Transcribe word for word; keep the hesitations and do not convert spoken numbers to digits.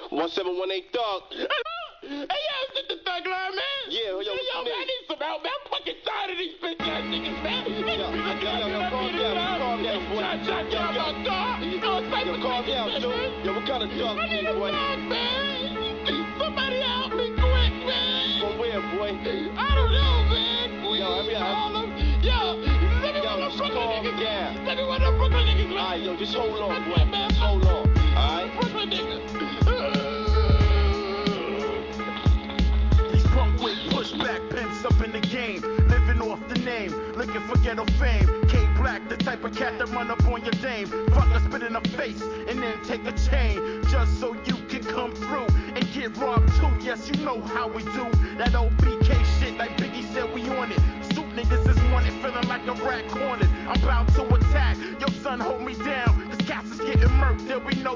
one seven one eight Thug. Hey, yo, is this the Thug Line, man? Yeah, yo, hey, yo, man, I need some help, man. I'm fucking tired of these bitch ass niggas, man. Yo, yo, yo, yo, calm down, calm down, boy. Try, try, Yo, yo, my dog. yo, Yo, calm down, dude. Yo, what kind of dog I you need need, a boy? dog, man. Somebody help me quick, man. From where, boy? I don't know, man. Please, Yo, I mean, I- Harlem. Yo, let me Yo, one of just them Brooklyn calm niggas. down. Let me one of them Brooklyn niggas, man. All right, yo, just hold on, That's boy. it, man. Just hold on, all right? Brooklyn niggas. These punk with pushback pimps up in the game, living off the name, looking for ghetto fame. K Black, the type of cat that run up on your dame, fuck her, spit in her face, and then take a chain, just so you can come through and get robbed too. Yes, you know how we do. That O B